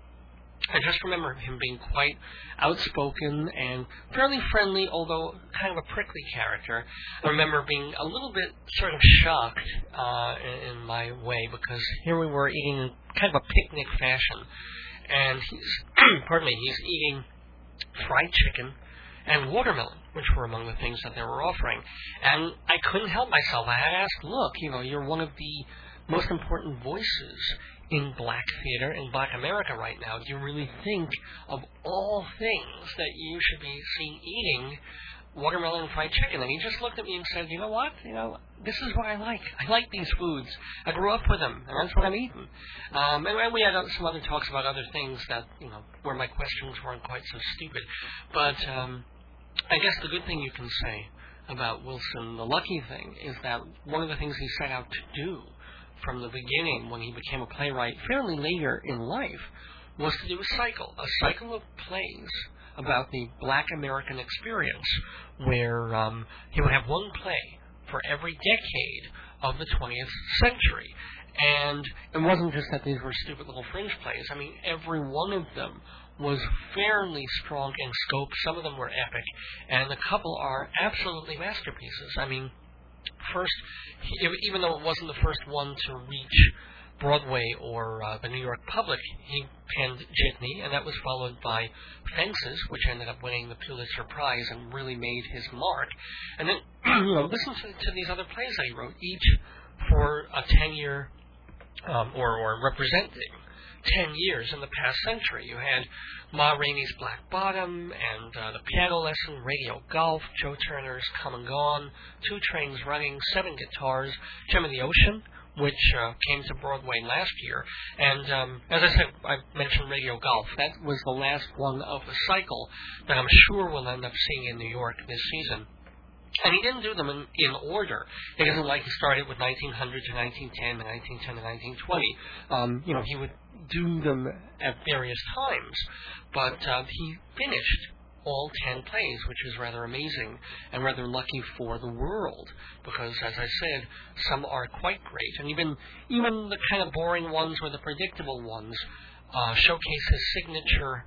I just remember him being quite outspoken and fairly friendly, although kind of a prickly character. I remember being a little bit sort of shocked uh, in, in my way, because here we were eating in kind of a picnic fashion, and he's, pardon me, he's eating fried chicken and watermelon, which were among the things that they were offering. And I couldn't help myself. I had asked, look, you know, you're one of the most important voices in black theater, in black America right now. Do you really think, of all things, that you should be seen eating watermelon and fried chicken? And he just looked at me and said, you know what? You know, this is what I like. I like these foods. I grew up with them, and that's what I'm eating. Um, and, and we had some other talks about other things that, you know, where my questions weren't quite so stupid. But um, I guess the good thing you can say about Wilson, the lucky thing, is that one of the things he set out to do from the beginning, when he became a playwright fairly later in life, was to do a cycle, a cycle of plays about the black American experience, where um, he would have one play for every decade of the twentieth century. And it wasn't just that these were stupid little fringe plays. I mean, every one of them was fairly strong in scope. Some of them were epic, and a couple are absolutely masterpieces. I mean, first, he, even though it wasn't the first one to reach Broadway or uh, the New York public, he penned Jitney, and that was followed by Fences, which ended up winning the Pulitzer Prize and really made his mark. And then, you know, listen to, to these other plays that he wrote, each for a ten-year, um, or, or representing ten years in the past century. You had Ma Rainey's Black Bottom, and uh, The Piano Lesson, Radio Golf, Joe Turner's Come and Gone, Two Trains Running, Seven Guitars, Gem of the Ocean, which uh, came to Broadway last year. And um, as I said, I mentioned Radio Golf. That was the last one of the cycle that I'm sure we'll end up seeing in New York this season. And he didn't do them in, in order. It isn't like he started with nineteen hundred to nineteen ten and nineteen ten to nineteen twenty. Um, you know, he would do them at various times. But uh, he finished all ten plays, which is rather amazing and rather lucky for the world, because, as I said, some are quite great. And even even the kind of boring ones or the predictable ones uh, showcase his signature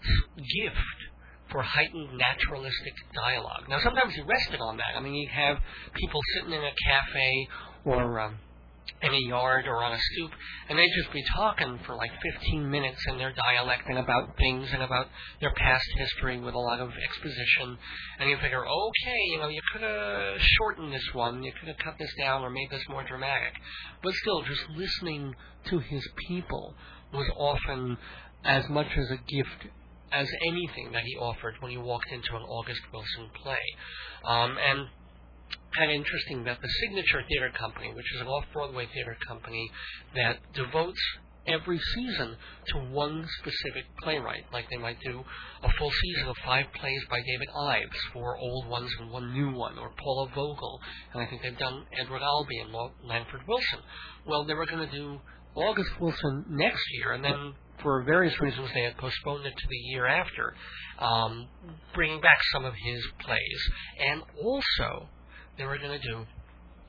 gift for heightened naturalistic dialogue. Now, sometimes he rested on that. I mean, he'd have people sitting in a cafe or um, in a yard or on a stoop, and they'd just be talking for like fifteen minutes in their dialect and about things and about their past history with a lot of exposition. And you figure, okay, you know, you could have shortened this one, you could have cut this down or made this more dramatic. But still, just listening to his people was often as much as a gift as anything that he offered when you walked into an August Wilson play. Um, and kind of interesting that the Signature Theater Company, which is an off-Broadway theater company that devotes every season to one specific playwright, like they might do a full season of five plays by David Ives, four old ones and one new one, or Paula Vogel, and I think they've done Edward Albee and Lanford Wilson. Well, they were going to do August Wilson next year, and then for various reasons they had postponed it to the year after, um, bringing back some of his plays. And also, they were going to do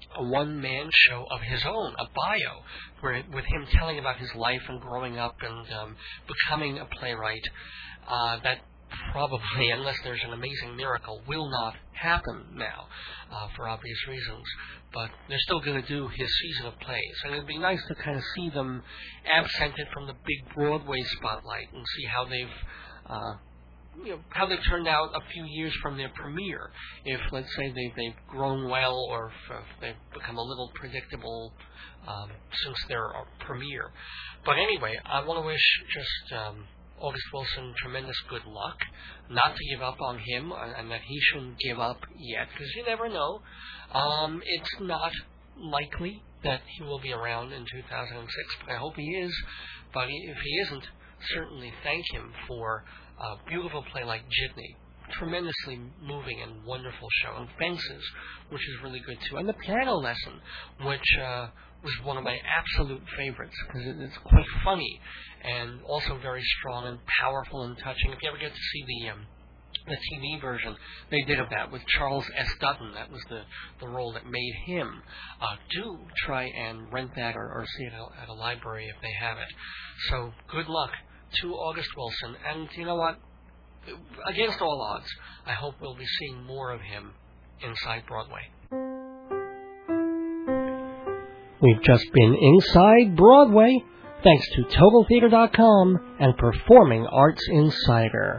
a one-man show of his own, a bio, where with him telling about his life and growing up and um, becoming a playwright. Uh, that probably, unless there's an amazing miracle, will not happen now, uh, for obvious reasons. But they're still going to do his season of plays, and it'd be nice to kind of see them absented from the big Broadway spotlight and see how they've, uh, you know, how they've turned out a few years from their premiere. If, let's say, they, they've grown well, or if, if they've become a little predictable um, since their uh, premiere. But anyway, I want to wish just Um, August Wilson tremendous good luck, not to give up on him, and that he shouldn't give up yet, because you never know. Um, it's not likely that he will be around in two thousand six, but I hope he is. But if he isn't, certainly thank him for a beautiful play like Jitney. Tremendously moving and wonderful show. And Fences, which is really good too. And The Piano Lesson, which uh, was one of my absolute favorites, because it, it's quite funny and also very strong and powerful and touching. If you ever get to see the um, the T V version they did of that with Charles S. Dutton, that was the, the role that made him, uh, do try and rent that or, or see it at a library if they have it. So good luck to August Wilson. And you know what? Against all odds, I hope we'll be seeing more of him inside Broadway. We've just been inside Broadway, thanks to Total Theater dot com and Performing Arts Insider.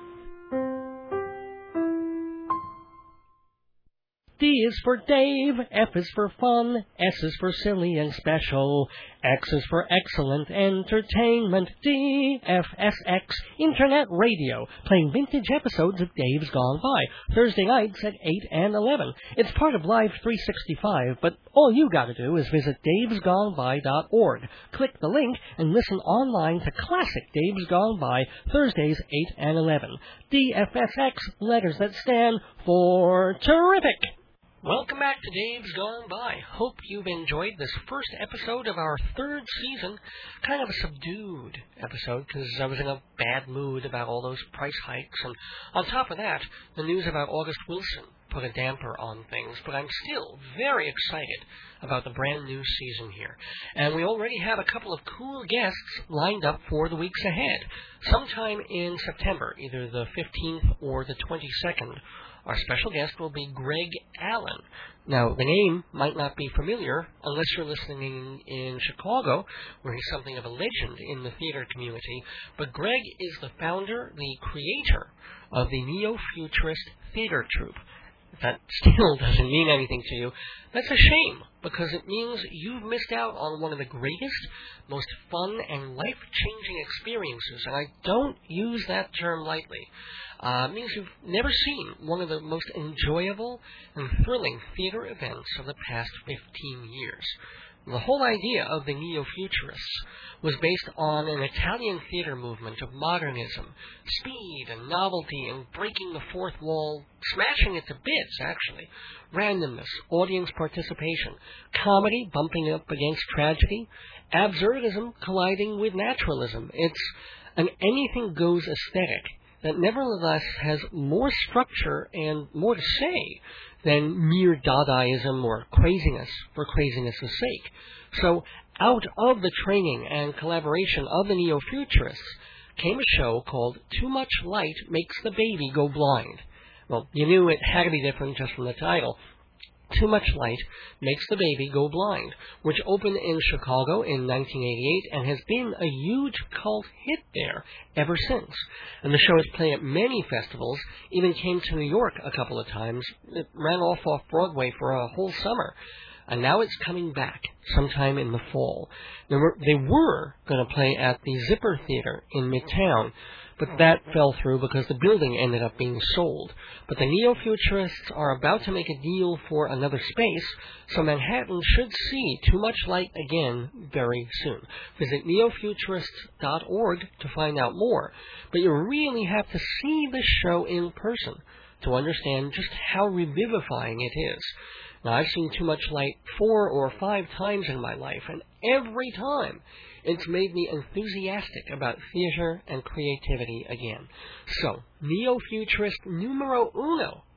D is for Dave, F is for fun, S is for silly and special, X is for excellent entertainment, D, F, S, X, Internet Radio, playing vintage episodes of Dave's Gone By, Thursday nights at eight and eleven. It's part of Live three sixty-five, but all you gotta do is visit daves gone by dot org. Click the link and listen online to classic Dave's Gone By, Thursdays eight and eleven. D, F, S, X, letters that stand for terrific. Welcome back to Dave's Gone By. Hope you've enjoyed this first episode of our third season. Kind of a subdued episode, because I was in a bad mood about all those price hikes. And on top of that, the news about August Wilson put a damper on things. But I'm still very excited about the brand new season here. And we already have a couple of cool guests lined up for the weeks ahead. Sometime in September, either the fifteenth or the twenty-second, our special guest will be Greg Allen. Now, the name might not be familiar unless you're listening in Chicago, where he's something of a legend in the theater community, but Greg is the founder, the creator of the Neo-Futurist Theater Troupe. If that still doesn't mean anything to you, that's a shame, because it means you've missed out on one of the greatest, most fun, and life-changing experiences, and I don't use that term lightly. Uh, it means you've never seen one of the most enjoyable and thrilling theater events of the past fifteen years. The whole idea of the Neo-Futurists was based on an Italian theater movement of modernism, speed and novelty and breaking the fourth wall, smashing it to bits, actually, randomness, audience participation, comedy bumping up against tragedy, absurdism colliding with naturalism. It's an anything-goes aesthetic that nevertheless has more structure and more to say than mere Dadaism or craziness for craziness' sake. So out of the training and collaboration of the Neo-Futurists came a show called Too Much Light Makes the Baby Go Blind. Well, you knew it had to be different just from the title. Too Much Light Makes the Baby Go Blind, which opened in Chicago in nineteen eighty-eight and has been a huge cult hit there ever since. And the show has played at many festivals, even came to New York a couple of times. It ran off off Broadway for a whole summer. And now it's coming back sometime in the fall. They were, they were going to play at the Zipper Theater in Midtown, but that fell through because the building ended up being sold. But the Neo-Futurists are about to make a deal for another space, so Manhattan should see Too Much Light again very soon. Visit neo futurists dot org to find out more, but you really have to see the show in person to understand just how revivifying it is. Now, I've seen Too Much Light four or five times in my life, and every time it's made me enthusiastic about theater and creativity again. So, Neo-Futurist numero uno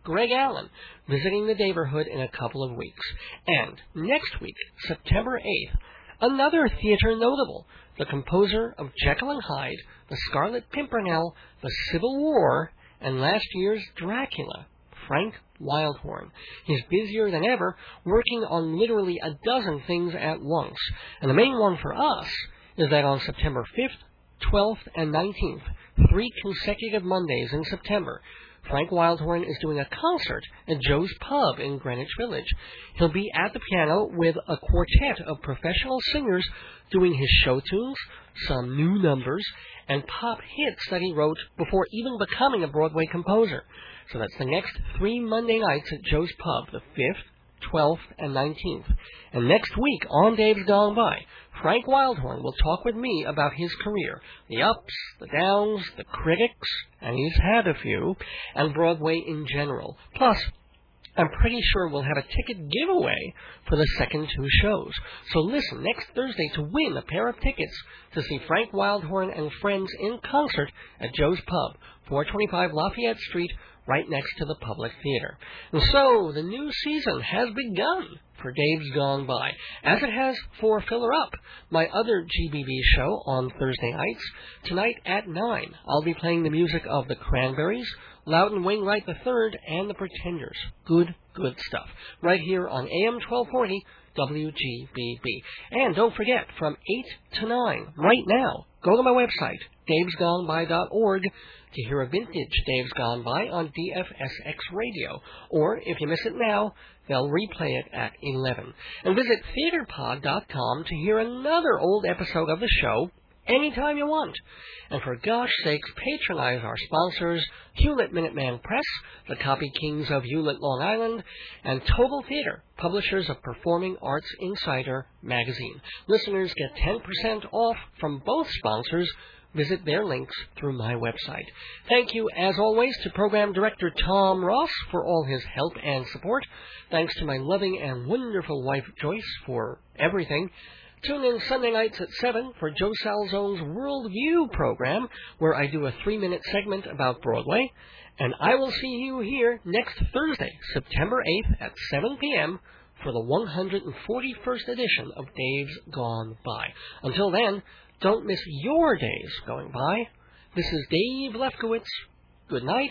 Greg Allen, visiting the neighborhood in a couple of weeks. And next week, September eighth, another theater notable, the composer of Jekyll and Hyde, The Scarlet Pimpernel, The Civil War, and last year's Dracula, Frank Wildhorn. He's busier than ever, working on literally a dozen things at once. And the main one for us is that on September fifth, twelfth, and nineteenth, three consecutive Mondays in September, Frank Wildhorn is doing a concert at Joe's Pub in Greenwich Village. He'll be at the piano with a quartet of professional singers doing his show tunes, some new numbers, and pop hits that he wrote before even becoming a Broadway composer. So that's the next three Monday nights at Joe's Pub, the fifth, twelfth, and nineteenth. And next week on Dave's Gone By, Frank Wildhorn will talk with me about his career, the ups, the downs, the critics, and he's had a few, and Broadway in general. Plus, I'm pretty sure we'll have a ticket giveaway for the second two shows. So listen next Thursday to win a pair of tickets to see Frank Wildhorn and friends in concert at Joe's Pub, four twenty-five Lafayette Street, right next to the Public Theater. And so, the new season has begun for Dave's Gone By, as it has for Filler Up, my other G B B show on Thursday nights. Tonight at nine, I'll be playing the music of the Cranberries, Loudon Wainwright the third, and the Pretenders. Good, good stuff. Right here on A M twelve forty W G B B. And don't forget, from eight to nine, right now, go to my website, daves gone by dot org, to hear a vintage Dave's Gone By on D F S X Radio. Or, if you miss it now, they'll replay it at eleven. And visit theater pod dot com to hear another old episode of the show anytime you want. And for gosh sakes, patronize our sponsors, Hewlett Minuteman Press, the Copy Kings of Hewlett, Long Island, and Total Theater, publishers of Performing Arts Insider magazine. Listeners get ten percent off from both sponsors. Visit their links through my website. Thank you, as always, to Program Director Tom Ross for all his help and support. Thanks to my loving and wonderful wife, Joyce, for everything. Tune in Sunday nights at seven for Joe Salzone's Worldview program, where I do a three-minute segment about Broadway. And I will see you here next Thursday, September eighth at seven p.m. for the one hundred forty-first edition of Dave's Gone By. Until then, don't miss your days going by. This is Dave Lefkowitz. Good night,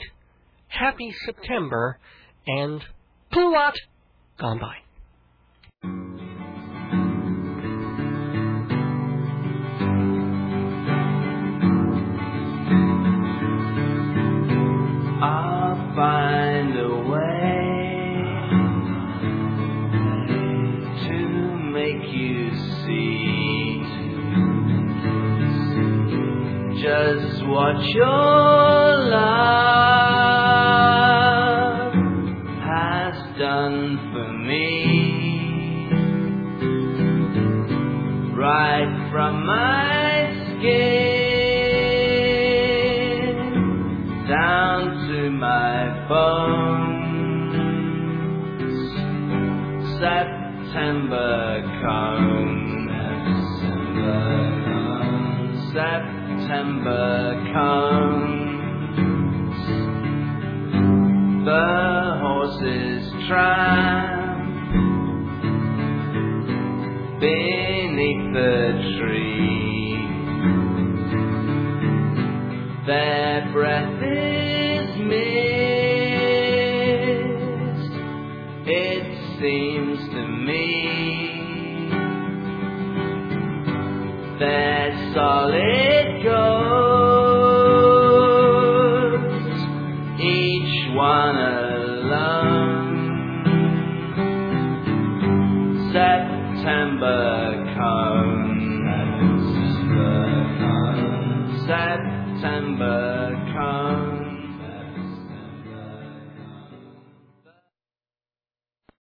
happy September, and Plot Gone By. I'll find a way to make you see just what your love has done for me, right from my skin down to my bones. September comes, September comes, September comes. The horses tramp beneath the tree. Their breath is mist, it seems to me. Their solid ghosts, each one alone. September comes, September comes. September comes.